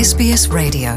SBS Radio.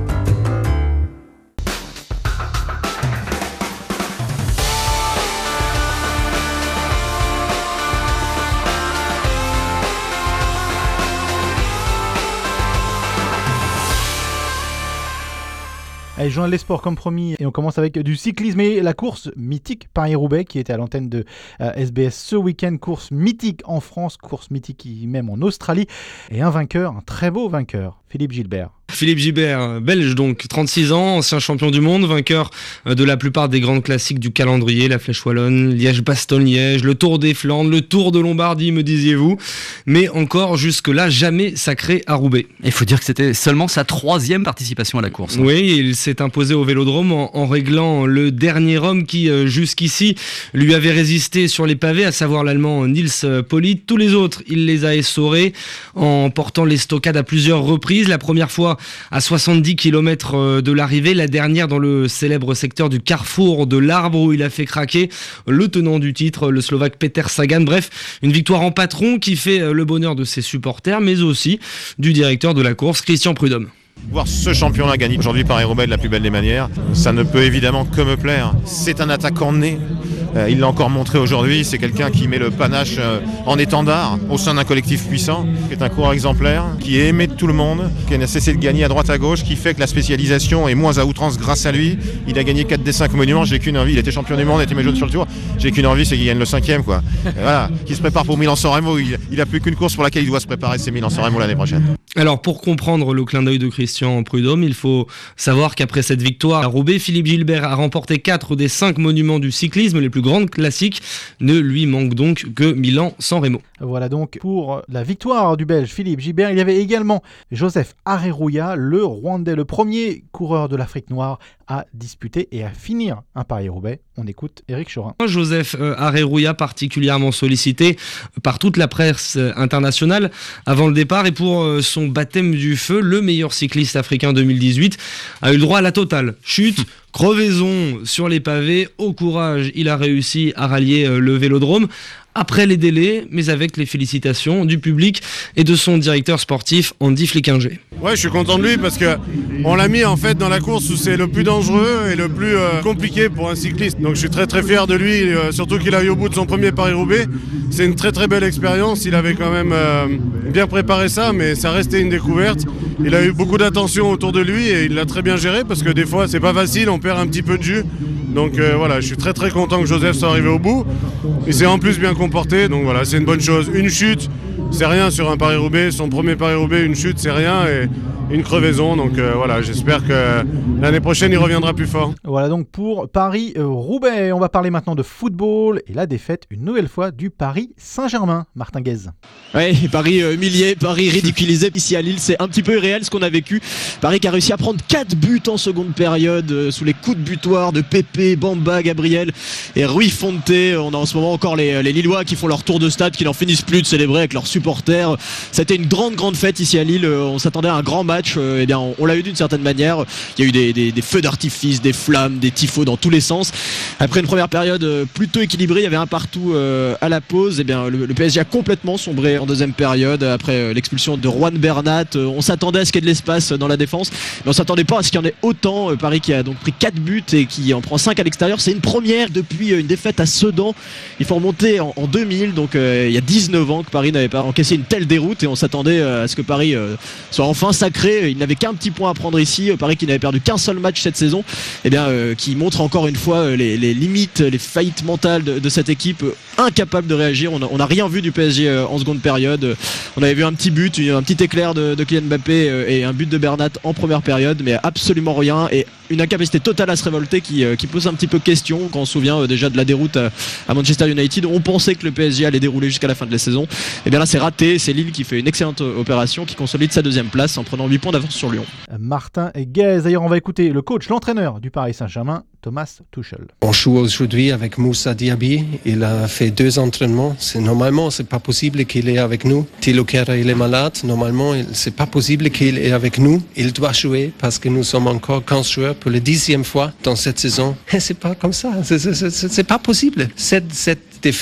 Allez, journal des sports comme promis, et on commence avec du cyclisme et la course mythique Paris-Roubaix qui était à l'antenne de SBS ce week-end. Course mythique en France, course mythique même en Australie, et un vainqueur, un très beau vainqueur, Philippe Gilbert. Philippe Gilbert, belge donc, 36 ans, ancien champion du monde, vainqueur de la plupart des grandes classiques du calendrier, la Flèche Wallonne, Liège-Bastogne-Liège, le Tour des Flandres, le Tour de Lombardie, me disiez-vous, mais encore jusque-là, jamais sacré à Roubaix. Il faut dire que c'était seulement sa 3e participation à la course. Oui, il s'est imposé au Vélodrome en réglant le dernier homme qui, jusqu'ici, lui avait résisté sur les pavés, à savoir l'Allemand Nils Politt. Tous les autres, il les a essorés en portant les stockades à plusieurs reprises. La première fois à 70 km de l'arrivée, la dernière dans le célèbre secteur du carrefour de l'Arbre où il a fait craquer le tenant du titre, le Slovaque Peter Sagan. Bref, une victoire en patron qui fait le bonheur de ses supporters, mais aussi du directeur de la course, Christian Prudhomme. Voir ce champion-là gagner aujourd'hui Paris-Roubaix de la plus belle des manières, ça ne peut évidemment que me plaire. C'est un attaquant né. Il l'a encore montré aujourd'hui, c'est quelqu'un qui met le panache en étendard au sein d'un collectif puissant, qui est un coureur exemplaire, qui est aimé de tout le monde, qui n'a cessé de gagner à droite à gauche, qui fait que la spécialisation est moins à outrance grâce à lui. Il a gagné 4 des 5 monuments, j'ai qu'une envie, il était champion du monde, il était jaune sur le tour, j'ai qu'une envie, c'est qu'il gagne le 5e quoi. Et voilà, qui se prépare pour Milan-San Remo, il a plus qu'une course pour laquelle il doit se préparer, c'est Milan-San Remo l'année prochaine. Alors pour comprendre le clin d'œil de Christian Prudhomme, il faut savoir qu'après cette victoire à Roubaix, Philippe Gilbert a remporté 4 des 5 monuments du cyclisme, les plus grandes classiques. Ne lui manque donc que Milan-San Remo. Voilà donc pour la victoire du Belge Philippe Gilbert. Il y avait également Joseph Areruya, le Rwandais, le premier coureur de l'Afrique noire à disputer et à finir un Paris-Roubaix. On écoute Éric Chorin. Joseph Areruya, particulièrement sollicité par toute la presse internationale avant le départ et pour son baptême du feu, le meilleur cycliste africain 2018 a eu le droit à la totale. Chute, crevaison sur les pavés, au courage, il a réussi à rallier le Vélodrome. Après les délais, mais avec les félicitations du public et de son directeur sportif Andy Flickinger. Ouais, je suis content de lui parce qu'on l'a mis en fait dans la course où c'est le plus dangereux et le plus compliqué pour un cycliste. Donc je suis très très fier de lui, surtout qu'il a eu au bout de son premier Paris-Roubaix. C'est une très très belle expérience, il avait quand même bien préparé ça, mais ça restait une découverte. Il a eu beaucoup d'attention autour de lui et il l'a très bien géré parce que des fois c'est pas facile, on perd un petit peu de jus. Donc voilà, je suis très très content que Joseph soit arrivé au bout. Il s'est en plus bien comporté, donc voilà, c'est une bonne chose. Une chute, c'est rien sur un Paris-Roubaix. Son premier Paris-Roubaix, une chute, c'est rien. Et une crevaison, donc voilà, j'espère que l'année prochaine il reviendra plus fort. Voilà donc pour Paris-Roubaix. On va parler maintenant de football et la défaite une nouvelle fois du Paris Saint-Germain. Martin Guez. Oui, Paris humilié, Paris ridiculisé. Ici à Lille, c'est un petit peu irréel ce qu'on a vécu. Paris qui a réussi à prendre 4 buts en seconde période sous les coups de butoir de Pépé, Bamba, Gabriel et Rui Fonte. On a en ce moment encore les Lillois qui font leur tour de stade, qui n'en finissent plus de célébrer avec leurs supporters. C'était une grande fête ici à Lille. On s'attendait à un grand match. Eh bien, on l'a eu d'une certaine manière. Il y a eu des feux d'artifice, des flammes, des tifos dans tous les sens. Après une première période plutôt équilibrée, il y avait un partout à la pause. Eh bien, le PSG a complètement sombré en deuxième période après l'expulsion de Juan Bernat. On s'attendait à ce qu'il y ait de l'espace dans la défense, mais on s'attendait pas à ce qu'il y en ait autant. Paris qui a donc pris 4 buts et qui en prend 5 à l'extérieur. C'est une première depuis une défaite à Sedan. Il faut remonter en 2000, donc il y a 19 ans que Paris n'avait pas encaissé une telle déroute et on s'attendait à ce que Paris soit enfin sacré. Il n'avait qu'un petit point à prendre ici. Paris qui n'avait perdu qu'un seul match cette saison, eh bien, qui montre encore une fois les limites, les faillites mentales de cette équipe, incapable de réagir. On n'a rien vu du PSG en seconde période. On avait vu un petit but, un petit éclair de Kylian Mbappé et un but de Bernat en première période, mais absolument rien. Et une incapacité totale à se révolter qui pose un petit peu question quand on se souvient déjà de la déroute à Manchester United. On pensait que le PSG allait dérouler jusqu'à la fin de la saison. Et bien là c'est raté, c'est Lille qui fait une excellente opération, qui consolide sa deuxième place en prenant 8 points d'avance sur Lyon. Martin Guez. D'ailleurs on va écouter le coach, l'entraîneur du Paris Saint-Germain, Thomas Tuchel. On joue aujourd'hui avec Moussa Diaby. Il a fait 2 entraînements. Normalement, c'est pas possible qu'il est avec nous. Thilo Kehrer, il est malade. Normalement, c'est pas possible qu'il est avec nous. Il doit jouer parce que nous sommes encore 15 joueurs pour la 10e fois dans cette saison. Et c'est pas comme ça. C'est pas possible. Cette défaite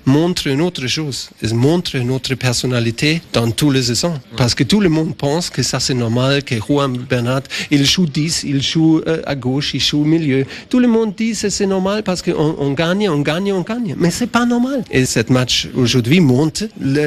montre une autre chose. Il montre notre personnalité dans tous les saisons. Parce que tout le monde pense que ça c'est normal, que Juan Bernat, il joue 10, il joue à gauche, il joue au milieu. Tout le monde dit que c'est normal parce qu'on gagne. Mais c'est pas normal. Et ce match aujourd'hui montre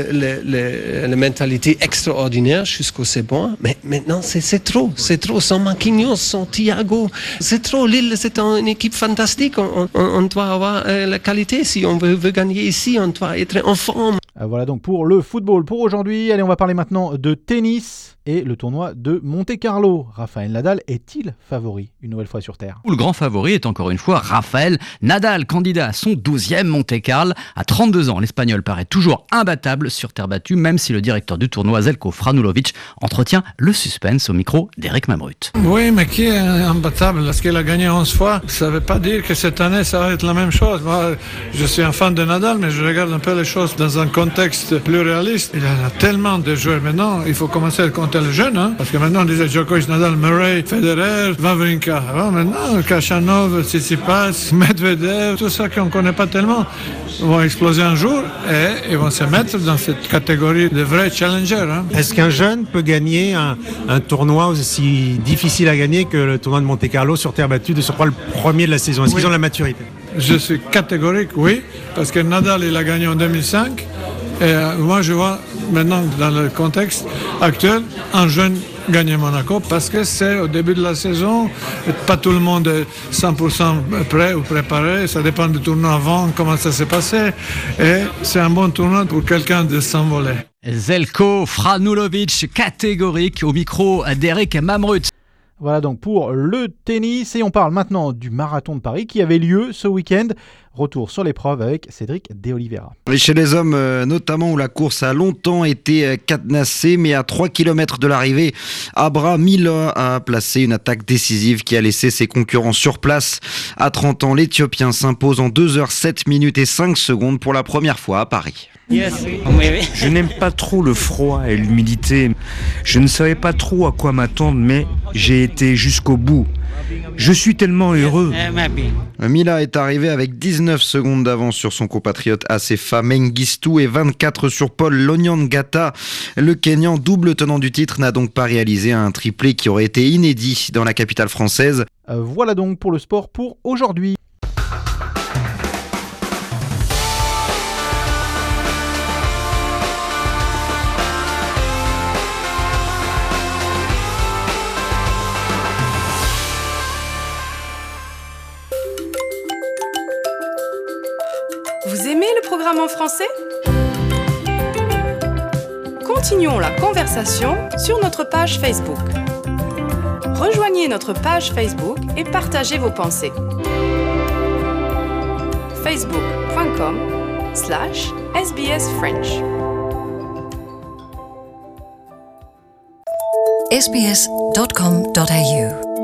la mentalité extraordinaire jusqu'au c'est bon. Mais maintenant c'est trop. C'est trop. Sans Marquinhos, sans Thiago. C'est trop. Lille, c'est une équipe fantastique. On doit avoir la qualité. Si on veut gagner ici, on doit être en forme. Voilà donc pour le football pour aujourd'hui. Allez, on va parler maintenant de tennis et le tournoi de Monte-Carlo. Rafael Nadal est-il favori une nouvelle fois sur Terre ? Le grand favori est encore une fois Rafael Nadal, candidat à son 12e Monte-Carlo. À 32 ans, l'Espagnol paraît toujours imbattable sur terre battue, même si le directeur du tournoi, Željko Franulović, entretient le suspense au micro d'Éric Mamrut. Oui, mais qui est imbattable? Parce qu'il a gagné 11 fois. Ça ne veut pas dire que cette année, ça va être la même chose. Moi, je suis un fan de Nadal, mais je regarde un peu les choses dans un contexte plus réaliste. Il y a tellement de joueurs maintenant. Il faut commencer à compter les jeunes, hein? Parce que maintenant, on disait Djokovic, Nadal, Murray, Federer, Wawrinka. Alors maintenant, Khachanov, Tsitsipas, Medvedev, tout ça qu'on ne connaît pas tellement, vont exploser un jour et ils vont se mettre dans cette catégorie de vrais challengers. Hein? Est-ce qu'un jeune peut gagner un tournoi aussi difficile à gagner que le tournoi de Monte-Carlo sur terre battue, de surcroît le premier de la saison? Est-ce qu'ils ont la maturité? Je suis catégorique, oui, parce que Nadal, il a gagné en 2005. Et moi, je vois maintenant, dans le contexte actuel, un jeune gagner Monaco parce que c'est au début de la saison. Pas tout le monde est 100% prêt ou préparé. Ça dépend du tournoi avant, comment ça s'est passé. Et c'est un bon tournoi pour quelqu'un de s'envoler. Željko Franulović, catégorique, au micro d'Éric Mamrut. Voilà donc pour le tennis. Et on parle maintenant du marathon de Paris qui avait lieu ce week-end. Retour sur l'épreuve avec Cédric De Oliveira. Et chez les hommes notamment, où la course a longtemps été cadenassée, mais à 3 km de l'arrivée, Abra Mila a placé une attaque décisive qui a laissé ses concurrents sur place. À 30 ans, l'Éthiopien s'impose en 2h 7 minutes et 5 secondes pour la première fois à Paris. Je n'aime pas trop le froid et l'humidité. Je ne savais pas trop à quoi m'attendre, mais j'ai été jusqu'au bout. Je suis tellement heureux. Mila est arrivé avec 19 secondes d'avance sur son compatriote Assefa Mengistu et 24 sur Paul Lonyangata. Le Kenyan, double tenant du titre, n'a donc pas réalisé un triplé qui aurait été inédit dans la capitale française. Voilà donc pour le sport pour aujourd'hui. Vous aimez le programme en français ? Continuons la conversation sur notre page Facebook. Rejoignez notre page Facebook et partagez vos pensées. facebook.com/SBS French. sbs.com.au